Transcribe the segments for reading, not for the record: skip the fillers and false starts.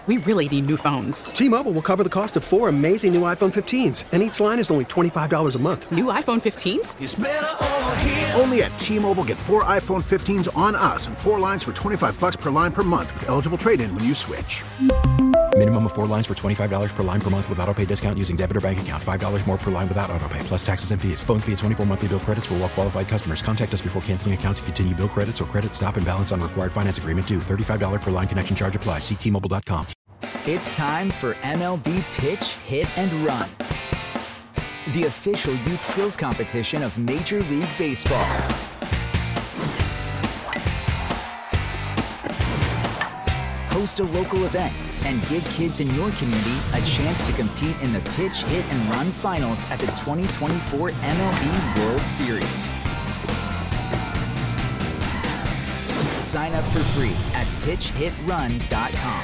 We really need new phones. T-Mobile will cover the cost of 4 amazing new iPhone 15s, and each line is only $25 a month. New iPhone 15s? It's better over here. Only at T-Mobile, get 4 iPhone 15s on us and 4 lines for $25 per line per month with eligible trade-in when you switch. Minimum of 4 lines for $25 per line per month with autopay discount using debit or bank account. $5 more per line without autopay, plus taxes and fees. Phone fee at 24 monthly bill credits for well-qualified customers. Contact us before canceling account to continue bill credits or credit stop and balance on required finance agreement due. $35 per line connection charge applies. See T-Mobile.com. It's time for MLB Pitch, Hit, and Run, the official youth skills competition of Major League Baseball. Host a local event and give kids in your community a chance to compete in the Pitch, Hit, and Run finals at the 2024 MLB World Series. Sign up for free at pitchhitrun.com.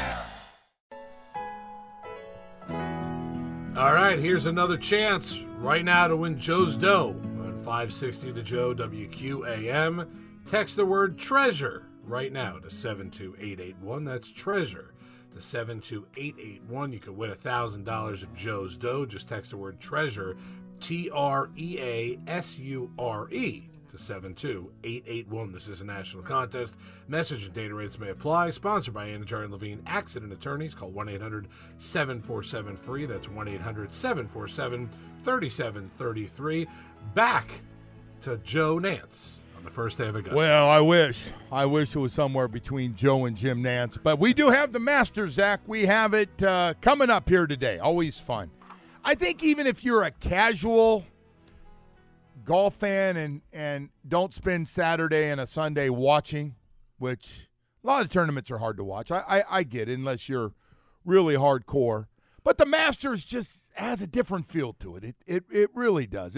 All right, here's another chance right now to win Joe's Dough on 560 The Joe WQAM. Text the word treasure right now to 72881. That's treasure to 72881. You could win $1,000 of Joe's Dough. Just text the word treasure, TREASURE, to 72881. This is a national contest. Message and data rates may apply. Sponsored by Anajar and Levine Accident Attorneys. Call 1-800-747-FREE. That's 1-800-747-3733. Back to Joe Nance on the first day of Augusta. Well, I wish it was somewhere between Joe and Jim Nance. But we do have the Masters, Zach. We have it coming up here today. Always fun. I think even if you're a casual golf fan and don't spend Saturday and a Sunday watching, which a lot of tournaments are hard to watch. I get it unless you're really hardcore. But the Masters just has a different feel to it. It really does.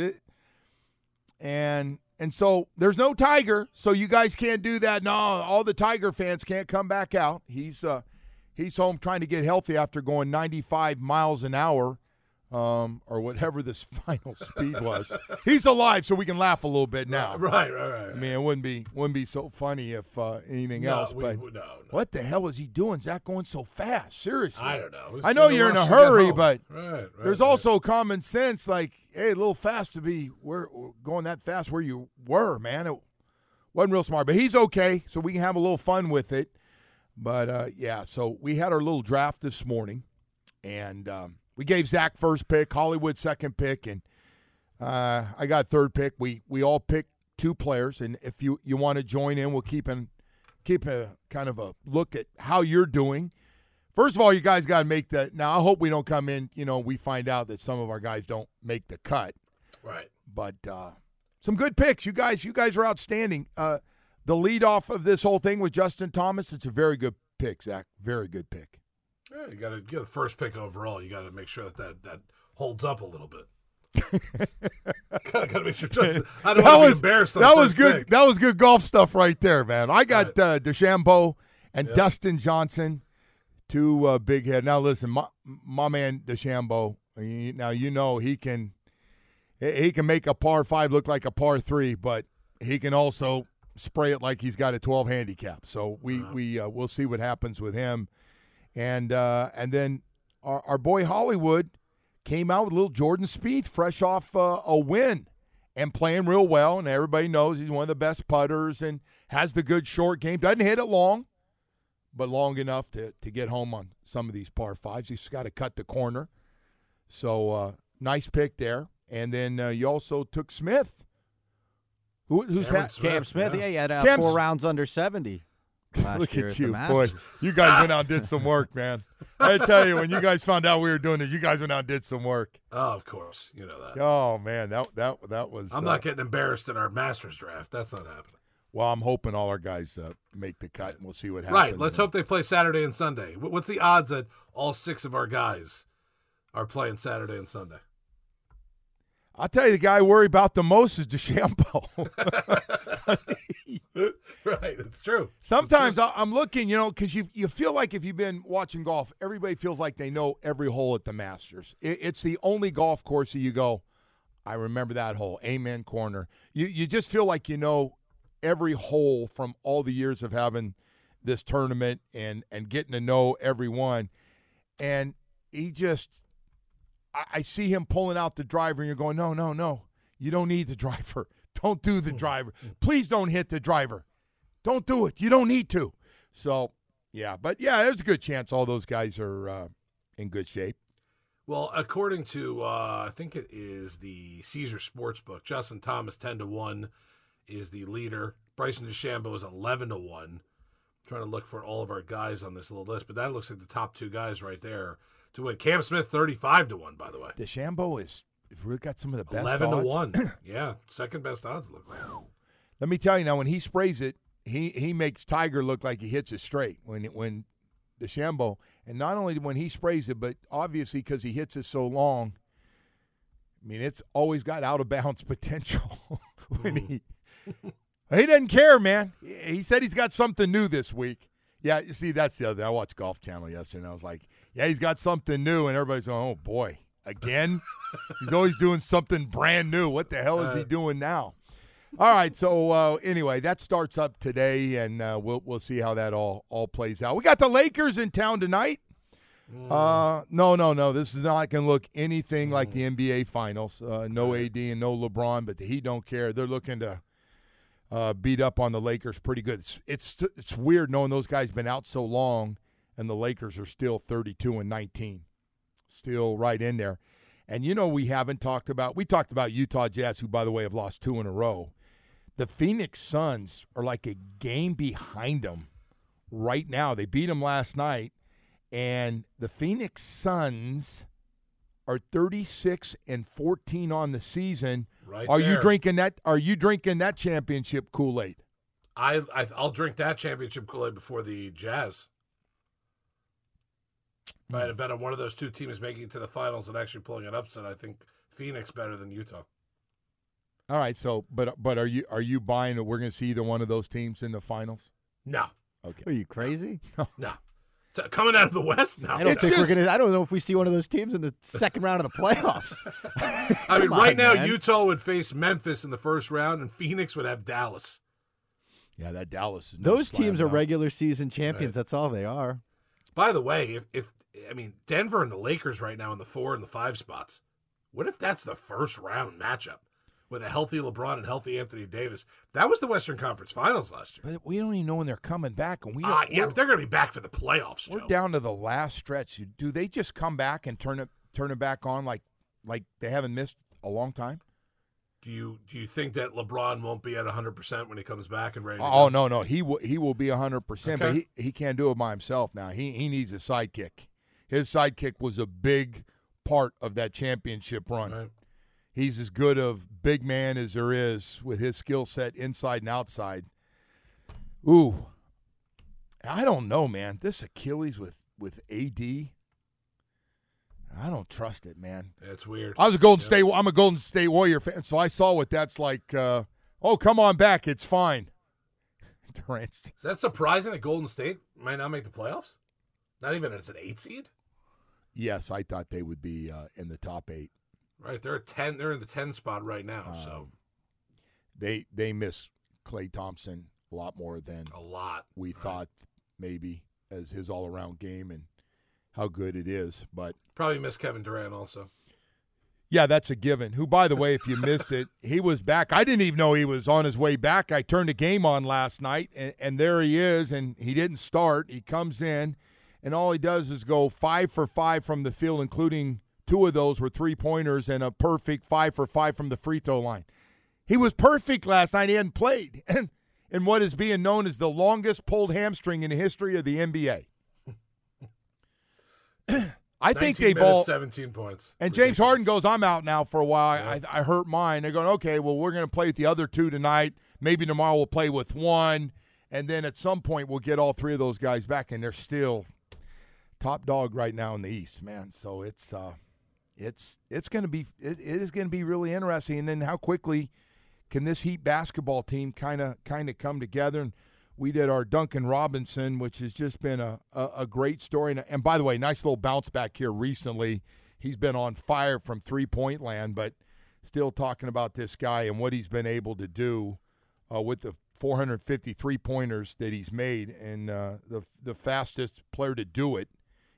And so there's no Tiger, so you guys can't do that. No, all the Tiger fans can't come back out. He's home trying to get healthy after going 95 miles an hour. Or whatever this final speed was. He's alive, so we can laugh a little bit now. Right. I mean, it wouldn't be so funny if anything else. But what the hell is he doing? Zach going so fast? Seriously, I don't know. I know you're in a hurry, but there's right. also common sense. Like, hey, a little fast to be going that fast where you were, man. It wasn't real smart, but he's okay, so we can have a little fun with it. But yeah, so we had our little draft this morning, and we gave Zach first pick, Hollywood second pick, and I got third pick. We all picked 2 players, and if you want to join in, we'll keep a kind of a look at how you're doing. First of all, you guys got to make that. Now, I hope we don't come in, we find out that some of our guys don't make the cut. Right. But some good picks. You guys are outstanding. The leadoff of this whole thing was Justin Thomas. It's a very good pick, Zach. Very good pick. Yeah, you got to get the first pick overall. You got to make sure that holds up a little bit. got to make sure. I don't want to be embarrassed. That was good. Pick. That was good golf stuff right there, man. I got DeChambeau and Dustin Johnson, 2 big head. Now listen, my man DeChambeau. Now he can make a par 5 look like a par 3, but he can also spray it like he's got a 12 handicap. So we'll see what happens with him. And then our boy Hollywood came out with a little Jordan Spieth, fresh off a win and playing real well. And everybody knows he's one of the best putters and has the good short game. Doesn't hit it long, but long enough to get home on some of these par 5s. He's got to cut the corner. So nice pick there. And then you also took Smith. Who's that? Cam Smith. Yeah, he had 4 rounds under 70. Look at you, boy. You guys went out and did some work, man. I tell you, when you guys found out we were doing this, you guys went out and did some work. Oh, of course. You know that. Oh, man, that was. I'm not getting embarrassed in our Masters draft. That's not happening. Well, I'm hoping all our guys make the cut, and we'll see what happens. Right. Let's hope they play Saturday and Sunday. What's the odds that all 6 of our guys are playing Saturday and Sunday? I'll tell you, the guy I worry about the most is DeChambeau. Right, it's true. Sometimes I'm looking, because you feel like if you've been watching golf, everybody feels like they know every hole at the Masters. It's the only golf course that you go, I remember that hole, amen corner. You just feel like you know every hole from all the years of having this tournament and getting to know everyone. and he just I see him pulling out the driver, and you're going, no, you don't need the driver. Don't do the driver. Please don't hit the driver. Don't do it. You don't need to. So, yeah. But, yeah, there's a good chance all those guys are in good shape. Well, according to, I think it is the Caesar Sportsbook, Justin Thomas 10-1 is the leader. Bryson DeChambeau is 11-1. I'm trying to look for all of our guys on this little list, but that looks like the top two guys right there to win. Cam Smith 35-1, by the way. DeChambeau is really got some of the best 11-1. Yeah, second best odds look like. Let me tell you now, when he sprays it, he makes Tiger look like he hits it straight. When DeChambeau, and not only when he sprays it, but obviously because he hits it so long, I mean, it's always got out of bounds potential. When he doesn't care, man. He said he's got something new this week. Yeah, you see, that's the other thing. I watched Golf Channel yesterday, and I was like, yeah, he's got something new, and everybody's going, oh, boy, again? He's always doing something brand new. What the hell is he doing now? All right, so anyway, that starts up today, and we'll see how that all plays out. We got the Lakers in town tonight. No. This is not going to look anything like the NBA Finals. No AD and no LeBron, but the Heat don't care. They're looking to beat up on the Lakers pretty good. It's weird knowing those guys been out so long, and the Lakers are still 32-19, still right in there. And we haven't talked about. We talked about Utah Jazz, who by the way have lost 2 in a row. The Phoenix Suns are like a game behind them right now. They beat them last night, and the Phoenix Suns are 36-14 on the season. Right Are there. you drinking that? Are you drinking that championship Kool-Aid? I'll drink that championship Kool-Aid before the Jazz. If I had to bet on one of those two teams making it to the finals and actually pulling an upset, I think Phoenix better than Utah. All right, so but are you buying that we're going to see either one of those teams in the finals? No. Okay. Are you crazy? No. Coming out of the West? No. I don't think we're gonna. I don't know if we see one of those teams in the second round of the playoffs. I mean, right now Utah would face Memphis in the first round, and Phoenix would have Dallas. Yeah, that Dallas is those teams are regular season champions. Right. That's all they are. By the way, if Denver and the Lakers right now in the 4 and the 5 spots, what if that's the first round matchup with a healthy LeBron and healthy Anthony Davis? That was the Western Conference Finals last year. But we don't even know when they're coming back, and but they're going to be back for the playoffs. We're down to the last stretch. Do they just come back and turn it back on like they haven't missed a long time? Do you think that LeBron won't be at 100% when he comes back and ready to go? No. He will be 100%, but he can't do it by himself now. He needs a sidekick. His sidekick was a big part of that championship run. Right. He's as good of big man as there is with his skill set inside and outside. Ooh, I don't know, man. This Achilles with AD, I don't trust it, man. It's weird. I'm a Golden State Warrior fan, so I saw what that's like. Oh, come on back. It's fine. Is that surprising that Golden State might not make the playoffs? Not even as an 8 seed? Yes, I thought they would be in the top 8. Right, they're at 10. They're in the 10 spot right now. So they miss Klay Thompson a lot more than we thought maybe as his all around game and how good it is. But probably miss Kevin Durant also. Yeah, that's a given. Who, by the way, if you missed it, he was back. I didn't even know he was on his way back. I turned the game on last night, and there he is, and he didn't start. He comes in, and all he does is go 5 for 5 from the field, including 2 of those were 3-pointers and a perfect 5 for 5 from the free throw line. He was perfect last night. He hadn't played. And what is being known as the longest pulled hamstring in the history of the NBA. I think they've all 17 points. And James Harden goes, I'm out now for a while. Yeah. I hurt mine. They're going, okay, well, we're going to play with the other 2 tonight. Maybe tomorrow we'll play with 1. And then at some point we'll get all 3 of those guys back, and they're still top dog right now in the East, man. So it's going to be it is going to be really interesting. And then how quickly can this Heat basketball team kind of come together? And we did our Duncan Robinson, which has just been a great story. And by the way, nice little bounce back here recently. He's been on fire from three-point land, but still talking about this guy and what he's been able to do with the 450 three-pointers that he's made, and the fastest player to do it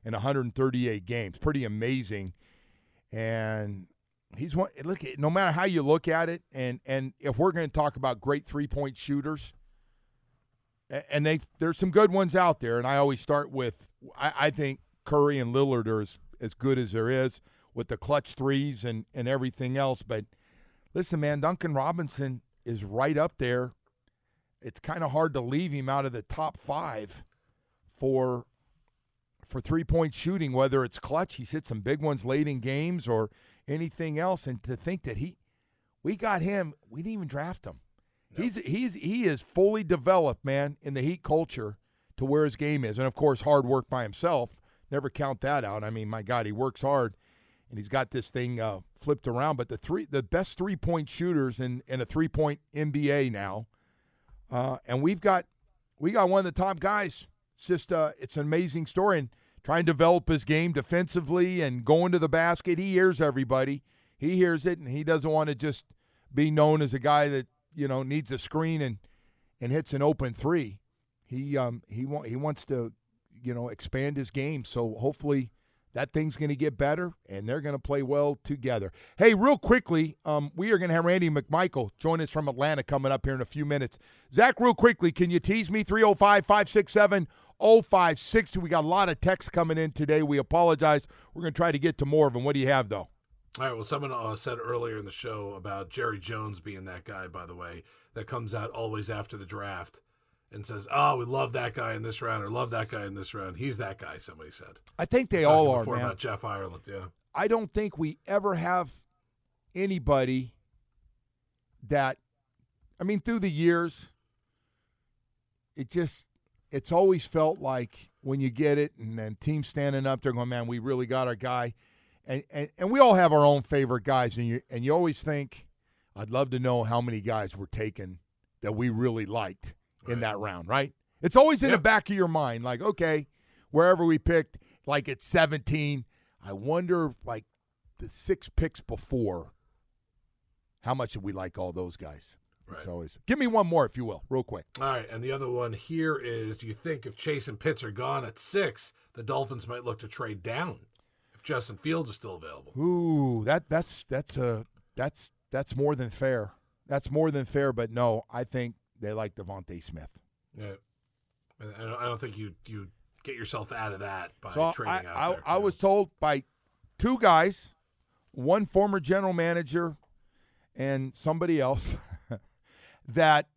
in 138 games. Pretty amazing. And he's one. Look, no matter how you look at it, and if we're going to talk about great 3-point shooters, and there's some good ones out there, and I always start with I think Curry and Lillard are as good as there is with the clutch threes and everything else. But listen, man, Duncan Robinson is right up there. It's kind of hard to leave him out of the top 5 for 3-point shooting, whether it's clutch. He's hit some big ones late in games or anything else. And to think that we got him, we didn't even draft him. Nope. He is fully developed, man, in the Heat culture to where his game is. And, of course, hard work by himself. Never count that out. I mean, my God, he works hard, and he's got this thing flipped around. But the best 3-point shooters in a 3-point NBA now, and we got one of the top guys. It's just it's an amazing story. And trying to develop his game defensively and going to the basket, he hears everybody. He hears it, and he doesn't want to just be known as a guy that needs a screen and hits an open three. He wants to expand his game. So hopefully that thing's going to get better, and they're going to play well together. Hey, real quickly, we are going to have Randy McMichael join us from Atlanta coming up here in a few minutes. Zach, real quickly, can you tease me 305-567-0560? We got a lot of texts coming in today. We apologize. We're going to try to get to more of them. What do you have, though? All right, well, someone said earlier in the show about Jerry Jones being that guy, by the way, that comes out always after the draft and says, we love that guy in this round or love that guy in this round. He's that guy, somebody said. I think they all are, before man. About Jeff Ireland, yeah. I don't think we ever have anybody that, through the years, it's always felt like when you get it and then teams standing up, they're going, man, we really got our guy. And we all have our own favorite guys, and you always think, I'd love to know how many guys were taken that we really liked in that round, right? It's always in the back of your mind, like, okay, wherever we picked, like at 17, I wonder, like, the 6 picks before, how much did we like all those guys? Right. It's always, give me one more, if you will, real quick. All right, and the other one here is, do you think if Chase and Pitts are gone at 6, the Dolphins might look to trade down? Justin Fields is still available. Ooh, that's more than fair. That's more than fair, but no, I think they like Devontae Smith. Yeah, I don't think you get yourself out of that by trading out there. I was told by 2 guys, one former general manager and somebody else, that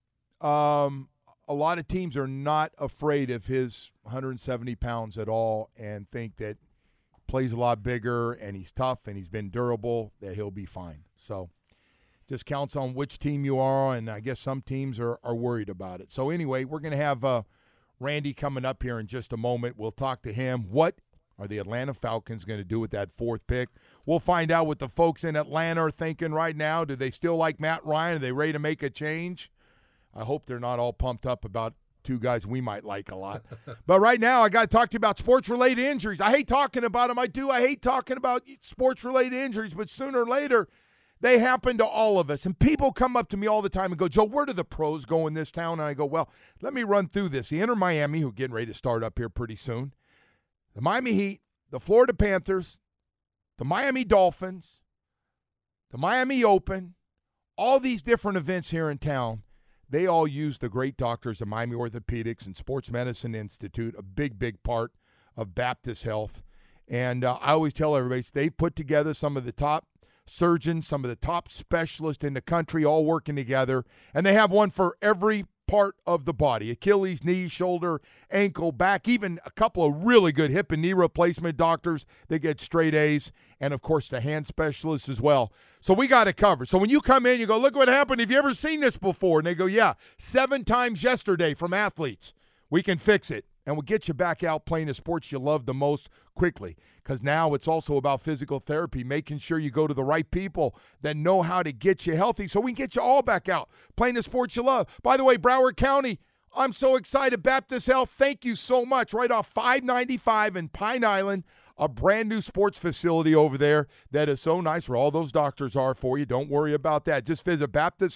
a lot of teams are not afraid of his 170 pounds at all and think that plays a lot bigger and he's tough and he's been durable, that he'll be fine. So just counts on which team you are, and I guess some teams are worried about it. So anyway, we're going to have Randy coming up here in just a moment. We'll talk to him. What are the Atlanta Falcons going to do with that 4th pick? We'll find out what the folks in Atlanta are thinking right now. Do they still like Matt Ryan? Are they ready to make a change? I hope they're not all pumped up about 2 guys we might like a lot. But right now, I got to talk to you about sports-related injuries. I hate talking about them. I hate talking about sports-related injuries, but sooner or later, they happen to all of us. And people come up to me all the time and go, Joe, where do the pros go in this town? And I go, well, let me run through this. The Inter Miami, who are getting ready to start up here pretty soon, the Miami Heat, the Florida Panthers, the Miami Dolphins, the Miami Open, all these different events here in town, they all use the great doctors of Miami Orthopedics and Sports Medicine Institute, a big, big part of Baptist Health. And I always tell everybody, they've put together some of the top surgeons, some of the top specialists in the country all working together. And they have one for every part of the body: Achilles, knee, shoulder, ankle, back, even a couple of really good hip and knee replacement doctors that get straight A's, and, of course, the hand specialists as well. So we got it covered. So when you come in, you go, look what happened. Have you ever seen this before? And they go, yeah, 7 times yesterday from athletes. We can fix it. And we'll get you back out playing the sports you love the most quickly, because now it's also about physical therapy, making sure you go to the right people that know how to get you healthy so we can get you all back out playing the sports you love. By the way, Broward County, I'm so excited. Baptist Health, thank you so much. Right off 595 in Pine Island, a brand new sports facility over there that is so nice, where all those doctors are for you. Don't worry about that. Just visit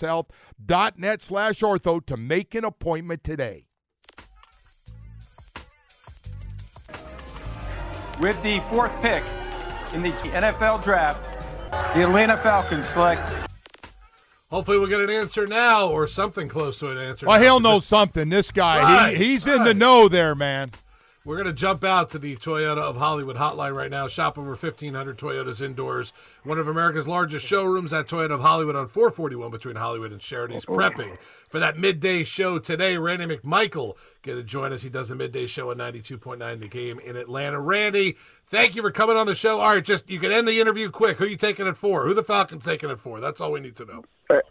baptisthealth.net/ortho to make an appointment today. With the 4th pick in the NFL Draft, the Atlanta Falcons select. Hopefully we'll get an answer now or something close to an answer. Well, now. he'll know something, this guy. Right, He's in the know there, man. We're going to jump out to the Toyota of Hollywood hotline right now. Shop over 1,500 Toyotas indoors. One of America's largest showrooms at Toyota of Hollywood on 441 between Hollywood and Sheridan. He's prepping for that midday show today. Randy McMichael going to join us. He does the midday show on 92.9 The Game in Atlanta. Randy, thank you for coming on the show. All right, just you can end the interview quick. Who you taking it for? Who the Falcons taking it for? That's all we need to know.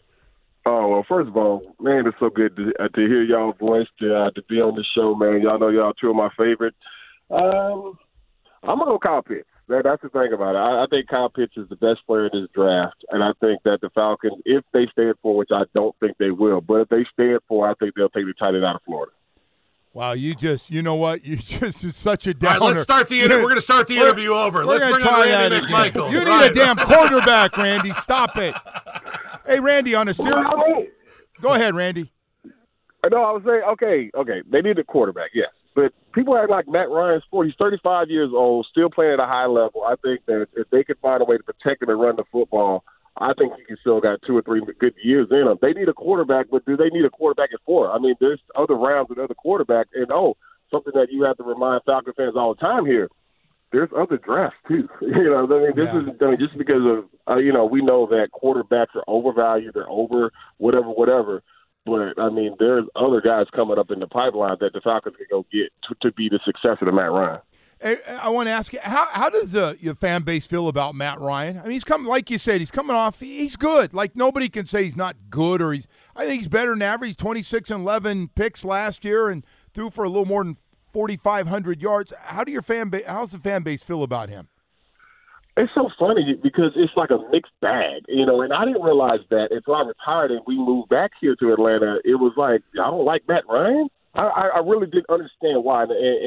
Oh, well, first of all, man, it's so good to hear y'all's voice, to be on the show, man. Y'all know y'all two of my favorites. I'm going to go Kyle Pitts. That's the thing about it. I think Kyle Pitts is the best player in this draft, and I think that the Falcons, if they stay at 4, which I don't think they will, but if they stay at 4, I think they'll take the tight end out of Florida. Wow, you know what? You just such a downer. All right, let's start the interview. We're going to start the interview over. Let's bring on Randy McMichael. You need a damn quarterback, Randy. Stop it. Hey, Randy, on a serious. Go ahead, Randy. No, I was saying, okay. They need a quarterback, yes. But people act like Matt Ryan's 40. He's 35 years old, still playing at a high level. I think that if they could find a way to protect him and run the football, I think he can still got 2 or 3 good years in him. They need a quarterback, but do they need a quarterback at 4? I mean, there's other rounds and other quarterbacks. And, something that you have to remind Falcon fans all the time here, there's other drafts, too. This is just because of, we know that quarterbacks are overvalued, they're over whatever. But, I mean, there's other guys coming up in the pipeline that the Falcons can go get to be the successor to Matt Ryan. Hey, I want to ask you, how does your fan base feel about Matt Ryan? I mean, he's coming, like you said, he's coming off. He's good. Like, nobody can say he's not good, or I think he's better than average. 26 and 11 picks last year and threw for a little more than 4,500 yards. How's the fan base feel about him? It's so funny because it's like a mixed bag, and I didn't realize that until I retired and we moved back here to Atlanta. It was like, I don't like Matt Ryan. I really didn't understand why.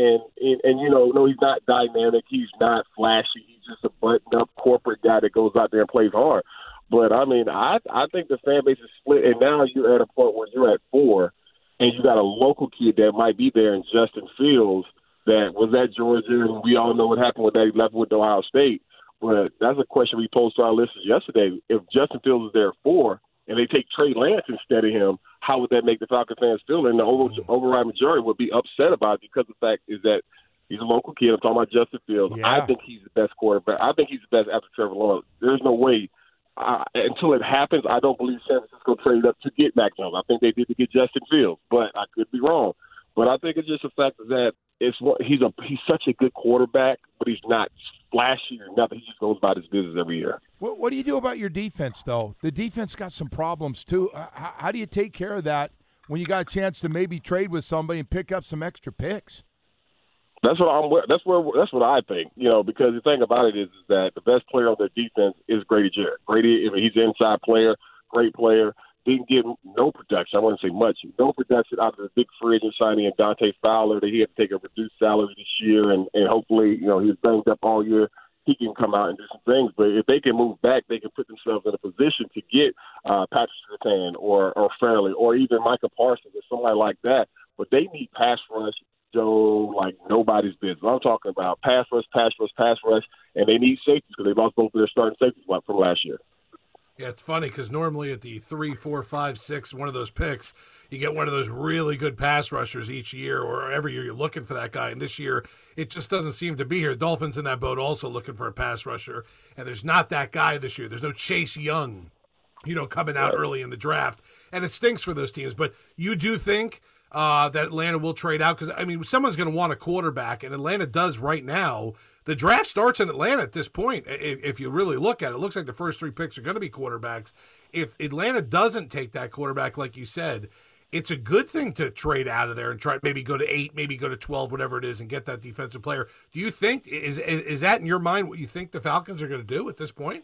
And no, he's not dynamic. He's not flashy. He's just a button-up corporate guy that goes out there and plays hard. But, I mean, I think the fan base is split, and now you're at a point where you're at 4, and you got a local kid that might be there in Justin Fields that was at Georgia, and we all know what happened with that. He left with Ohio State. But that's a question we posed to our listeners yesterday. If Justin Fields is there at 4 and they take Trey Lance instead of him, how would that make the Falcon fans feel? And the overriding majority would be upset about it because the fact is that he's a local kid. I'm talking about Justin Fields. Yeah. I think he's the best quarterback. I think he's the best after Trevor Lawrence. There's no way. Until it happens, I don't believe San Francisco traded up to get Mac Jones. I think they did to get Justin Fields, but I could be wrong. But I think it's just the fact that he's such a good quarterback, but he's not flashy or nothing. He just goes about his business every year. What do you do about your defense, though? The defense got some problems, too. How do you take care of that when you got a chance to maybe trade with somebody and pick up some extra picks? That's what I think. Because the thing about it is that the best player on their defense is Grady Jarrett. Grady, he's an inside player, great player. Didn't get no production. I wouldn't say much. No production out of the big free agent signing and Dante Fowler. That he had to take a reduced salary this year, and hopefully, he was banged up all year. He can come out and do some things. But if they can move back, they can put themselves in a position to get Patrick Surtain or Fairley or even Micah Parsons or somebody like that. But they need pass rush, Joe, like nobody's business. I'm talking about pass rush, and they need safeties because they lost both of their starting safeties from last year. Yeah, it's funny because normally at the 3, 4, 5, 6, one of those picks, you get one of those really good pass rushers each year, or every year you're looking for that guy. And this year, it just doesn't seem to be here. Dolphins in that boat also looking for a pass rusher, and there's not that guy this year. There's no Chase Young, coming out early in the draft, and it stinks for those teams. But you do think that Atlanta will trade out? Because, I mean, someone's going to want a quarterback, and Atlanta does right now. The draft starts in Atlanta at this point. If you really look at it, it looks like the first 3 picks are going to be quarterbacks. If Atlanta doesn't take that quarterback, like you said, it's a good thing to trade out of there and try maybe go to 8, maybe go to 12, whatever it is, and get that defensive player. Do you think, is that in your mind what you think the Falcons are going to do at this point?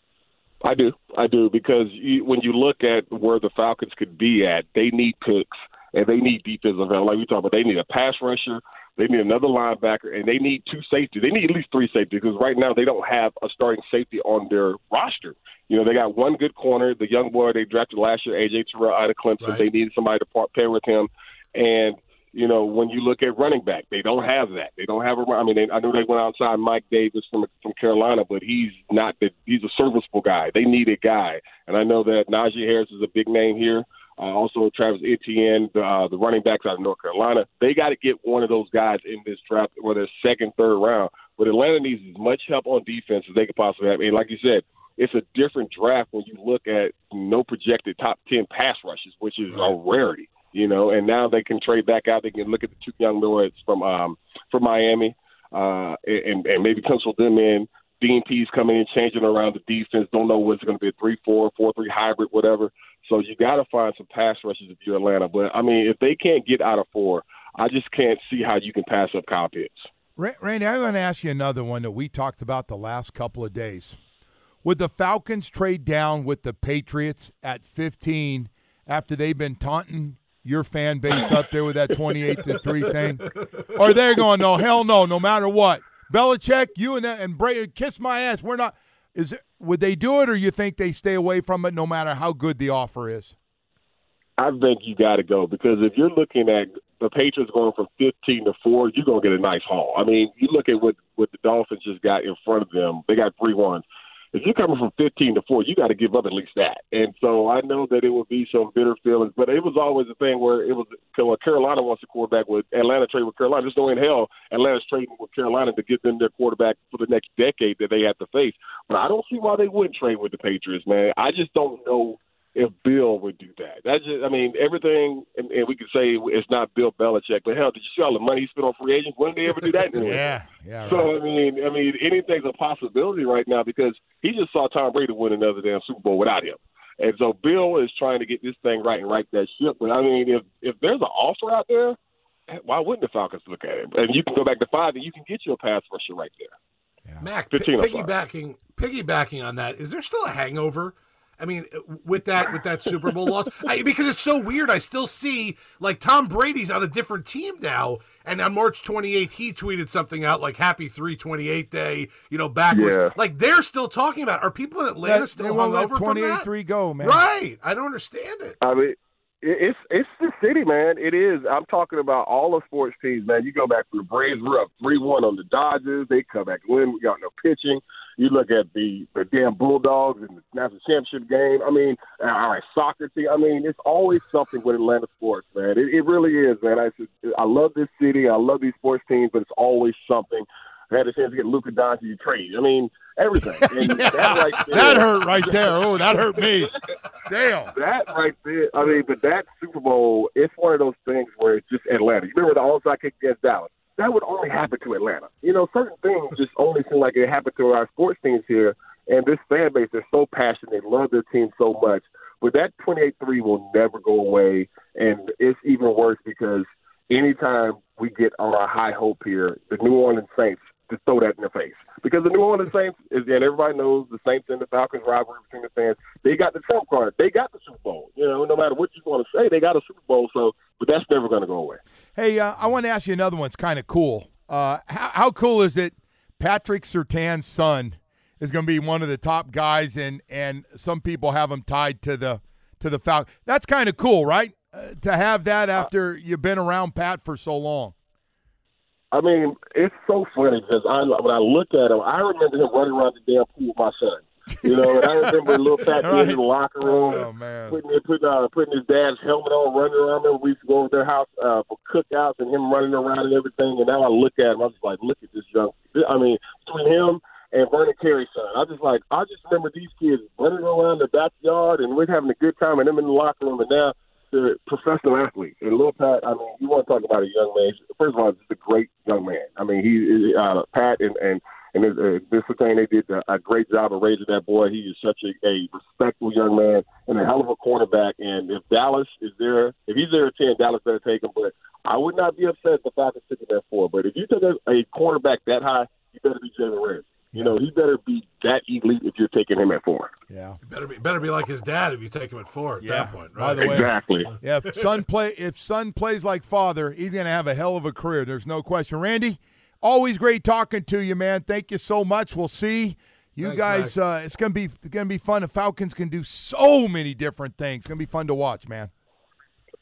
I do, because when you look at where the Falcons could be at, they need picks and they need defensive help. Like we talked about, they need a pass rusher. They need another linebacker, and they need 2 safeties. They need at least 3 safeties because right now they don't have a starting safety on their roster. They got one good corner, the young boy they drafted last year, A.J. Terrell out of Clemson. Right. They needed somebody to pair with him. And, when you look at running back, they don't have that. They don't have I know they went outside Mike Davis from Carolina, but he's not that. He's a serviceable guy. They need a guy, and I know that Najee Harris is a big name here. Also, Travis Etienne, the running backs out of North Carolina. They got to get one of those guys in this draft, whether it's second, third round. But Atlanta needs as much help on defense as they could possibly have. And like you said, it's a different draft when you look at no projected top 10 pass rushes, which is a rarity. And now they can trade back out. They can look at the two young lords from Miami and maybe pencil them in. Dean Pease coming in, changing around the defense. Don't know whether it's going to be a 3-4, 4-3 hybrid, whatever. So you got to find some pass rushes if you're Atlanta. But, if they can't get out of 4, I just can't see how you can pass up Kyle Pitts. Randy, I'm going to ask you another one that we talked about the last couple of days. Would the Falcons trade down with the Patriots at 15 after they've been taunting your fan base up there with that 28-3 thing? Or they're going, no, hell no matter what. Belichick, you and Brady, kiss my ass. We're not. Would they do it, or you think they stay away from it no matter how good the offer is? I think you got to go, because if you're looking at the Patriots going from 15 to 4, you're going to get a nice haul. You look at what the Dolphins just got in front of them. They got 3-1. If you're coming from 15 to 4, you got to give up at least that. And so I know that it would be some bitter feelings, but it was always a thing where it was Carolina wants a quarterback with Atlanta trade with Carolina. There's no in hell Atlanta's trading with Carolina to get them their quarterback for the next decade that they have to face. But I don't see why they wouldn't trade with the Patriots, man. I just don't know if Bill would do that. That's just, everything, and we could say it's not Bill Belichick, but hell, did you see all the money he spent on free agents? When did they ever do that? Yeah. Right. So, anything's a possibility right now, because he just saw Tom Brady win another damn Super Bowl without him. And so Bill is trying to get this thing right and right that ship. But, if there's an offer out there, why wouldn't the Falcons look at it? And you can go back to 5, and you can get your pass rusher right there. Yeah. Mac, piggybacking on that, is there still a hangover? With that Super Bowl loss, because it's so weird. I still see Tom Brady's on a different team now, and on March 28th he tweeted something out like "Happy 3/28 Day," backwards. Yeah. They're still talking about. Are people in Atlanta still hungover from that? 28-3 go, man. Right. I don't understand it. It's the city, man. It is. I'm talking about all the sports teams, man. You go back from the Braves, we're up 3-1 on the Dodgers. They come back and win. We got no pitching. You look at the damn Bulldogs in the national championship game. Soccer team. It's always something with Atlanta sports, man. It really is, man. I love this city. I love these sports teams, but it's always something. I had a chance to get Luka Doncic trade. Everything. And that right there, that hurt right there. Oh, that hurt me. Damn. That right there. But that Super Bowl, it's one of those things where it's just Atlanta. You remember the onside kick against Dallas? That would only happen to Atlanta. Certain things just only seem like it happened to our sports teams here. And this fan base, they're so passionate. They love their team so much. But that 28-3 will never go away. And it's even worse because anytime we get on our high hope here, the New Orleans Saints just throw that in their face. Because the New Orleans Saints, and everybody knows the Saints and the Falcons rivalry between the fans, they got the trump card. They got the Super Bowl. No matter what you want to say, they got a Super Bowl. But that's never going to go away. Hey, I want to ask you another one. It's kind of cool. How cool is it Patrick Surtain's son is going to be one of the top guys, and some people have him tied to the Falcons? That's kind of cool, right? To have that after you've been around Pat for so long. It's so funny because when I look at him, I remember him running around the damn pool with my son. And I remember little Pat being in the locker room, putting his dad's helmet on, running around. I remember we used to go over their house for cookouts and him running around and everything. And now I look at him, I was like, look at this young. Between him and Vernon Carey's son, I just remember these kids running around the backyard and we're having a good time, and them in the locker room. And now they're professional athletes. And Lil Pat, you want to talk about a young man. First of all, he's a great young man. Pat and this thing, they did a great job of raising that boy. He is such a respectful young man and a hell of a cornerback. And if Dallas is there, if he's there at 10, Dallas better take him. But I would not be upset if the Falcons took him at 4. But if you took a cornerback that high, you better be Jalen Ramsey. He better be that elite if you're taking him at 4. Yeah, better be like his dad if you take him at 4 at that point, right? By the way, exactly. Yeah, if son plays like father, he's going to have a hell of a career. There's no question. Randy, always great talking to you, man. Thank you so much. We'll see you Thanks, guys. It's going to be fun. The Falcons can do so many different things. It's going to be fun to watch, man.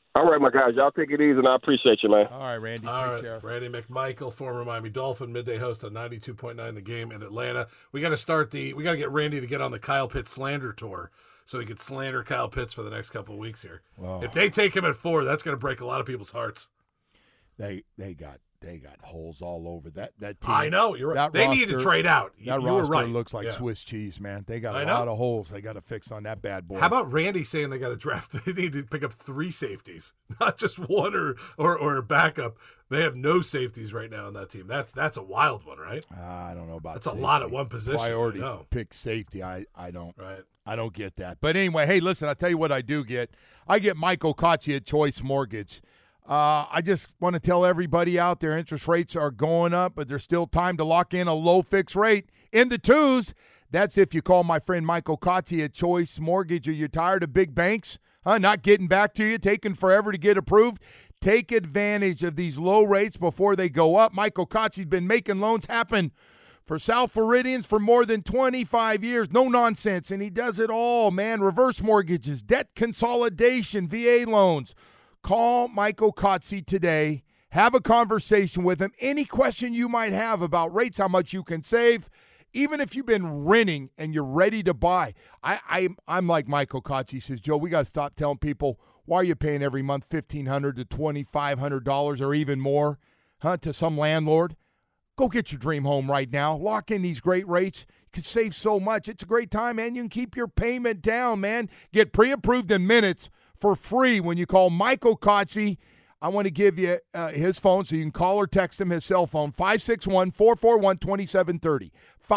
All right, my guys. Y'all take it easy, and I appreciate you, man. All right, Randy. All take right, care. Randy McMichael, former Miami Dolphin, midday host on 92.9 The Game in Atlanta. We got to get Randy to get on the Kyle Pitts slander tour so he could slander Kyle Pitts for the next couple of weeks here. Whoa. If they take him at 4, that's going to break a lot of people's hearts. They got holes all over that team. I know, you're right. They need to trade out. That you roster were right. looks like Swiss cheese, man. They got a know. lot of holes they got to fix on that bad boy. How about Randy saying they got to draft? They need to pick up 3 safeties, not just one or a backup. They have no safeties right now on that team. That's a wild one, right? I don't know about that's safety. A lot at one position. Priority pick safety. I don't. Right. I don't get that. But anyway, hey, listen. I'll tell you what I do get. I get Michael Kotze at Choice Mortgage. I just want to tell everybody out there, interest rates are going up, but there's still time to lock in a low fixed rate in the 2s. That's if you call my friend Michael Kotze at Choice Mortgage. Are you tired of big banks not getting back to you, taking forever to get approved? Take advantage of these low rates before they go up. Michael Kotze's been making loans happen for South Floridians for more than 25 years. No nonsense, and he does it all, man. Reverse mortgages, debt consolidation, VA loans. Call Michael Kotze today. Have a conversation with him. Any question you might have about rates, how much you can save, even if you've been renting and you're ready to buy. I'm like Michael Kotze. He says, Joe, we got to stop telling people, why are you paying every month $1,500 to $2,500 or even more to some landlord? Go get your dream home right now. Lock in these great rates. You can save so much. It's a great time, man. You can keep your payment down, man. Get pre-approved in minutes for free when you call Michael Kotze. I want to give you his phone so you can call or text him his cell phone, 561-441-2730.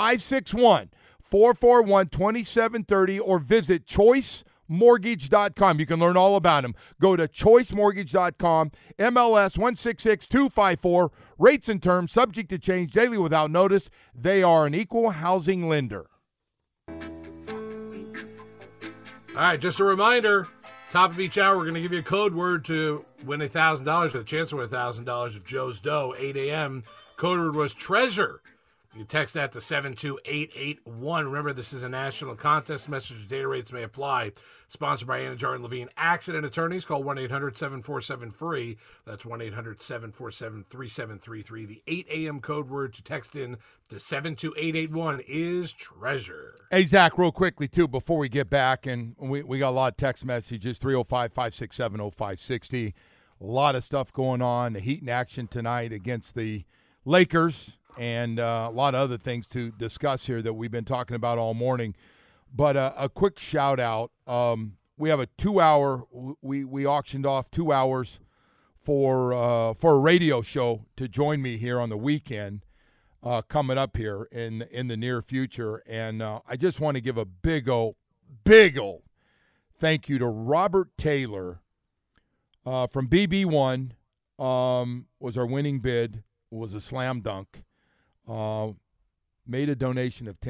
561-441-2730, or visit choicemortgage.com. You can learn all about him. Go to choicemortgage.com, MLS 166254. Rates and terms subject to change daily without notice. They are an equal housing lender. All right, just a reminder. Top of each hour, we're going to give you a code word to win $1,000, for the chance to win $1,000 of Joe's Dough, 8 a.m. Code word was treasure. You can text that to 72881. Remember, this is a national contest. Message data rates may apply. Sponsored by Anajar and Levine Accident Attorneys. Call 1-800-747-FREE. That's 1-800-747-3733. The 8 a.m. code word to text in to 72881 is treasure. Hey, Zach, real quickly, too, before we get back, and we got a lot of text messages, 305-567-0560. A lot of stuff going on. The Heat in action tonight against the Lakers. And a lot of other things to discuss here that we've been talking about all morning. But a quick shout-out. We have a 2-hour – we auctioned off 2 hours for a radio show to join me here on the weekend coming up here in the near future. And I just want to give a big ol' thank you to Robert Taylor from BB1. Was our winning bid. Was a slam dunk. Made a donation of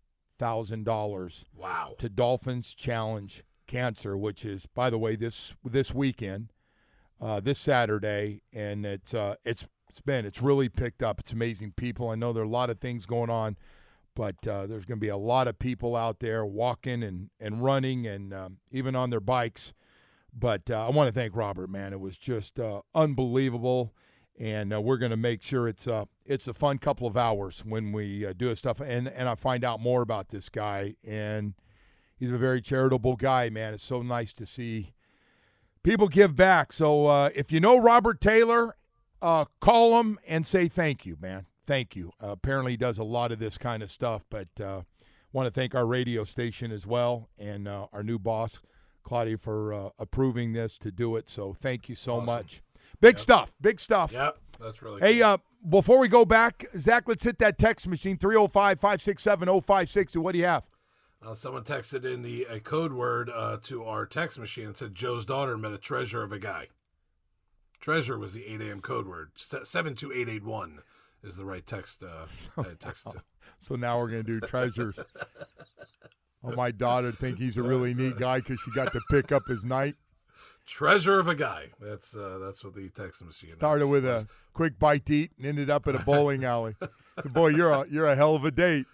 $10,000 to Dolphins Challenge Cancer, which is, by the way, this weekend, this Saturday, and it's really picked up. It's amazing people. I know there are a lot of things going on, but there's going to be a lot of people out there walking and running and even on their bikes. But I want to thank Robert, man. It was just unbelievable. And we're going to make sure it's a fun couple of hours when we do his stuff. And I find out more about this guy. And he's a very charitable guy, man. It's so nice to see people give back. So if you know Robert Taylor, call him and say thank you, man. Thank you. Apparently he does a lot of this kind of stuff. But want to thank our radio station as well and our new boss, Claudia, for approving this to do it. So thank you so much. Big stuff. Yep, that's really cool. Hey, before we go back, Zach, let's hit that text machine, 305-567-0560. What do you have? Someone texted in a code word to our text machine and said Joe's daughter met a treasure of a guy. Treasure was the 8 a.m. code word. 72881 is the right text. Text to. So now we're going to do treasures. Oh, my daughter think he's a really neat guy because she got to pick up his night. Treasure of a guy. That's what the text machine started with a quick bite to eat and ended up at a bowling alley. So, boy, you're a hell of a date.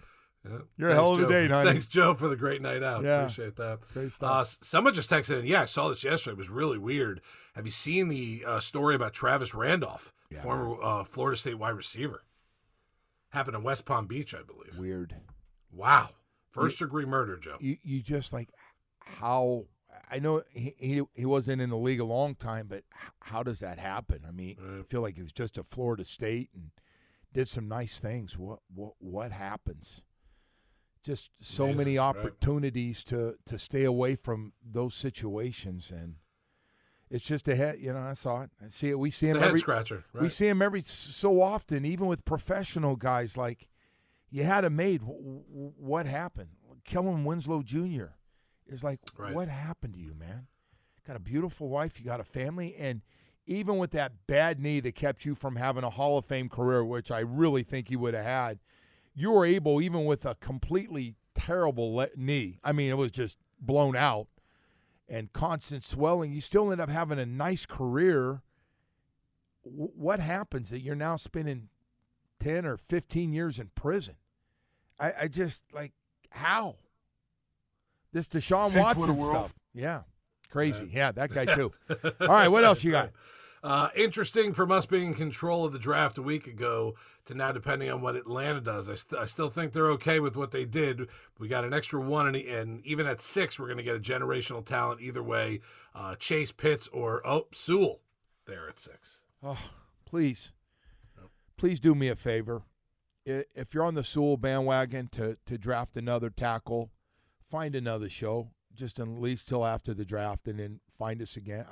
You're a hell of a date, honey. Thanks, Joe, for the great night out. Yeah. Appreciate that. Great stuff. Someone just texted in, I saw this yesterday. It was really weird. Have you seen the story about Travis Randolph, former Florida State wide receiver? Happened in West Palm Beach, I believe. Weird. Wow. First-degree murder, Joe. You just like how – I know he wasn't in the league a long time, but how does that happen? I mean, I feel like he was just at Florida State and did some nice things. What happens? Just so Amazing, many opportunities to stay away from those situations, and it's just a head. I saw it. I see it. We see him head scratcher. Right. We see him every so often, even with professional guys. Like you had him made. What happened? Kellen Winslow Jr. is like, what happened to you, man? Got a beautiful wife, you got a family, and even with that bad knee that kept you from having a Hall of Fame career, which I really think you would have had, you were able, even with a completely terrible knee, I mean, it was just blown out and constant swelling, you still end up having a nice career. What happens that you're now spending 10 or 15 years in prison? I just, like, how? This Deshaun Watson stuff. Yeah. Crazy. Yeah, that guy too. All right, what else you got? Interesting from us being in control of the draft a week ago to now depending on what Atlanta does. I still think they're okay with what they did. We got an extra one, and even at 6, we're going to get a generational talent either way. Chase Pitts or Sewell there at 6. Oh, please. Please do me a favor. If you're on the Sewell bandwagon to draft another tackle, find another show, just at least till after the draft, and then find us again.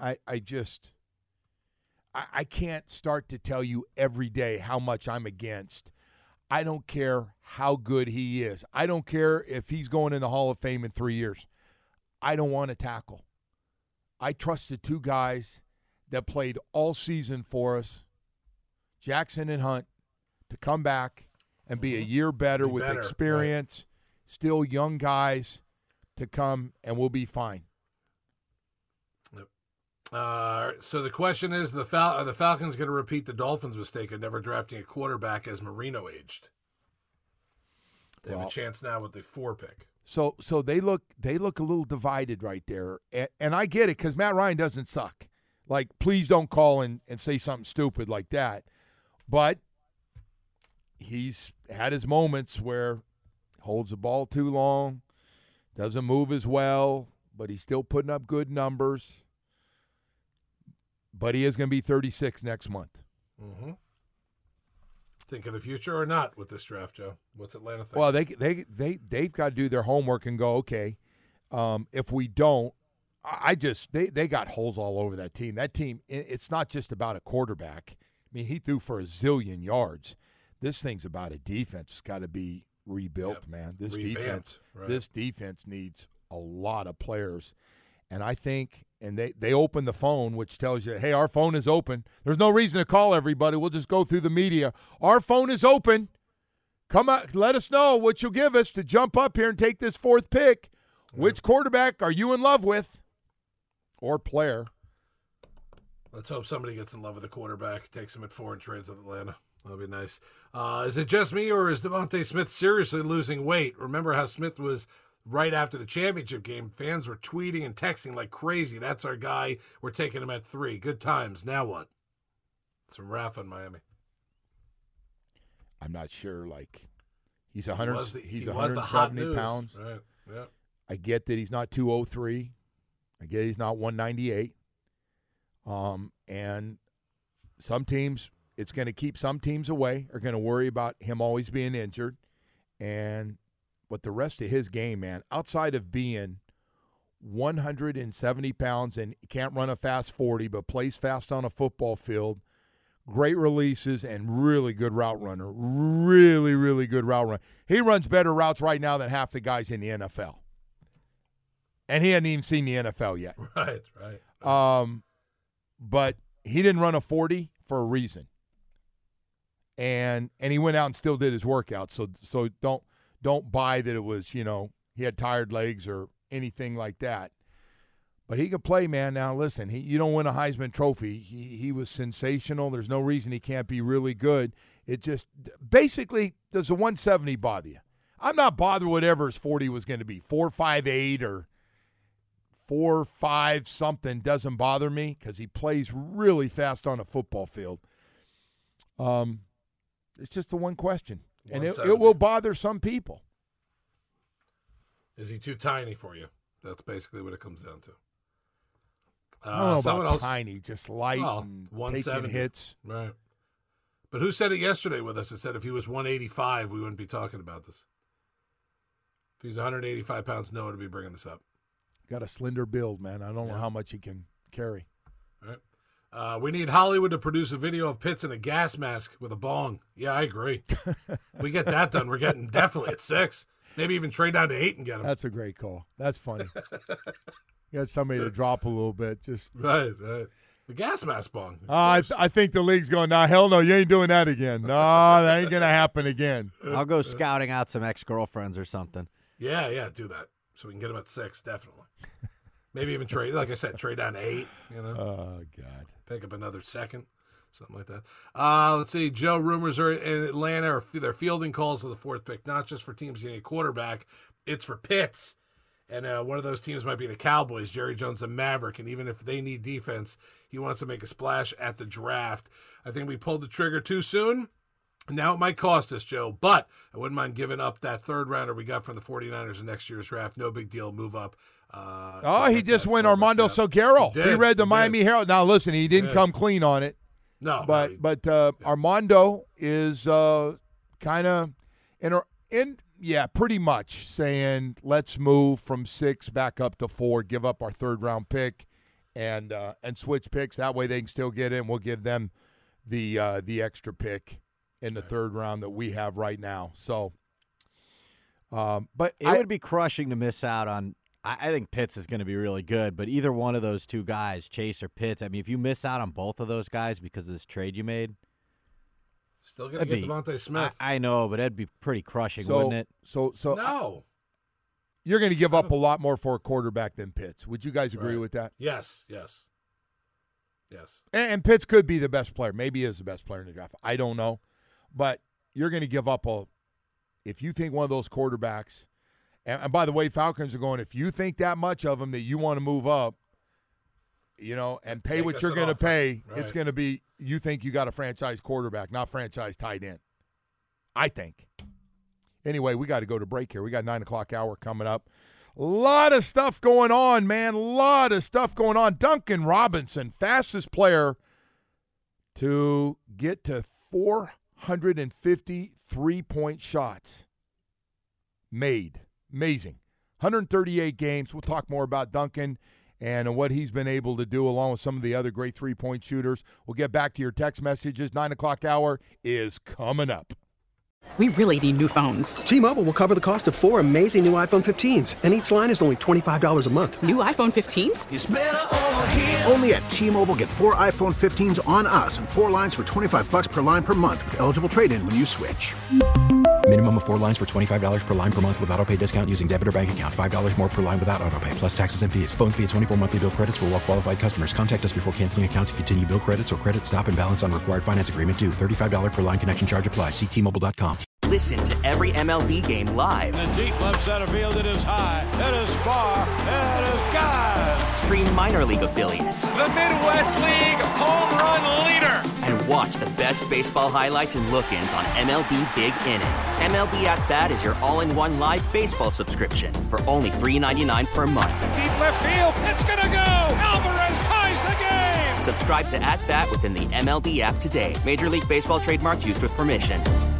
I can't start to tell you every day how much I'm against. I don't care how good he is. I don't care if he's going in the Hall of Fame in 3 years. I don't want to tackle. I trust the two guys that played all season for us, Jackson and Hunt, to come back and be a year better with experience, still young guys to come, and we'll be fine. So the question is, are the Falcons going to repeat the Dolphins' mistake of never drafting a quarterback as Marino aged? They have a chance now with the 4 pick. So they look a little divided right there, and I get it because Matt Ryan doesn't suck. Like, please don't call and say something stupid like that. But he's had his moments where he holds the ball too long, doesn't move as well, but he's still putting up good numbers. But he is going to be 36 next month. Mm-hmm. Think of the future or not with this draft, Joe? What's Atlanta think? Well, they've got to do their homework and go, okay, if we don't, they got holes all over that team. That team, it's not just about a quarterback. I mean, he threw for a zillion yards. This thing's about a defense. It's got to be rebuilt, man. This defense needs a lot of players. And I think, and they open the phone, which tells you, hey, our phone is open. There's no reason to call everybody. We'll just go through the media. Our phone is open. Come out, let us know what you'll give us to jump up here and take this 4th pick. Which quarterback are you in love with? Or player? Let's hope somebody gets in love with a quarterback, takes him at 4 and trades with Atlanta. That'll be nice. Is it just me, or is Devontae Smith seriously losing weight? Remember how Smith was right after the championship game? Fans were tweeting and texting like crazy. That's our guy. We're taking him at 3. Good times. Now what? Some Rafa in Miami. I'm not sure. Like, he's 170 pounds. Right. Yeah. I get that he's not 203. I get he's not 198. And some teams, it's going to keep some teams away, are going to worry about him always being injured. But the rest of his game, man, outside of being 170 pounds and can't run a fast 40, but plays fast on a football field, great releases, and really good route runner. Really, really good route runner. He runs better routes right now than half the guys in the NFL. And he hadn't even seen the NFL yet. Right. But he didn't run a 40 for a reason. And he went out and still did his workout. So don't buy that it was, he had tired legs or anything like that. But he could play, man. Now, listen, you don't win a Heisman Trophy. He was sensational. There's no reason he can't be really good. It just – basically, does a 170 bother you? I'm not bothered whatever his 40 was going to be. 4.58 or 4.5 something doesn't bother me because he plays really fast on a football field. It's just the one question. And it will bother some people. Is he too tiny for you? That's basically what it comes down to. I don't know about tiny, just light and taking hits. Right. But who said it yesterday with us? It said if he was 185, we wouldn't be talking about this. If he's 185 pounds, no one would be bringing this up. Got a slender build, man. I don't know how much he can carry. All right. We need Hollywood to produce a video of Pitts in a gas mask with a bong. Yeah, I agree. We get that done. We're getting definitely at 6. Maybe even trade down to 8 and get him. That's a great call. That's funny. You got somebody to drop a little bit. Just right. The gas mask bong. I think the league's going, nah, hell no, you ain't doing that again. No, that ain't going to happen again. I'll go scouting out some ex-girlfriends or something. Yeah, do that. So we can get him at 6, definitely. Maybe even trade, like I said, trade down to 8. You know. Oh, God. Pick up another second, something like that. Let's see. Joe, rumors are in Atlanta. They're fielding calls for the 4th pick, not just for teams getting a quarterback. It's for Pitts. And one of those teams might be the Cowboys, Jerry Jones, and Maverick. And even if they need defense, he wants to make a splash at the draft. I think we pulled the trigger too soon. Now it might cost us, Joe. But I wouldn't mind giving up that 3rd rounder we got from the 49ers in next year's draft. No big deal. Move up. He just went Armando Salguero. He read the Miami Herald. Now, listen, he didn't come clean on it. No. But Armando is kind of pretty much saying let's move from 6 back up to 4, give up our 3rd round pick, and switch picks. That way they can still get in. We'll give them the extra pick in the 3rd round that we have right now. So, but it would be crushing to miss out on. I think Pitts is going to be really good, but either one of those two guys, Chase or Pitts, I mean, if you miss out on both of those guys because of this trade you made. Still going to get Devontae Smith. I know, but that'd be pretty crushing, wouldn't it? So no. You're going to give up a lot more for a quarterback than Pitts. Would you guys agree with that? Yes. And Pitts could be the best player. Maybe he is the best player in the draft. I don't know. But you're going to give up if you think one of those quarterbacks, and by the way, Falcons are going, if you think that much of them that you want to move up, and pay what you're going to pay, it's going to be, you think you got a franchise quarterback, not franchise tight end. I think. Anyway, we got to go to break here. We got 9 o'clock hour coming up. A lot of stuff going on, man. A lot of stuff going on. Duncan Robinson, fastest player to get to 450 3-point shots made. Amazing. 138 games. We'll talk more about Duncan and what he's been able to do along with some of the other great 3-point shooters. We'll get back to your text messages. 9 o'clock hour is coming up. We really need new phones. T-Mobile will cover the cost of 4 amazing new iPhone 15s, and each line is only $25 a month. New iPhone 15s? It's better over here. Only at T-Mobile, get 4 iPhone 15s on us and 4 lines for $25 per line per month with eligible trade-in when you switch. Minimum of 4 lines for $25 per line per month with autopay discount using debit or bank account. $5 more per line without autopay, plus taxes and fees. Phone fee at 24 monthly bill credits for well-qualified customers. Contact us before canceling account to continue bill credits or credit stop and balance on required finance agreement due. $35 per line connection charge applies. See T-Mobile.com. Listen to every MLB game live. In the deep left center field, it is high, it is far, it is gone. Stream minor league affiliates. The Midwest League home run leader. And watch the best baseball highlights and look-ins on MLB Big Inning. MLB At Bat is your all-in-one live baseball subscription for only $3.99 per month. Deep left field, it's gonna go. Alvarez ties the game. Subscribe to At Bat within the MLB app today. Major League Baseball trademarks used with permission.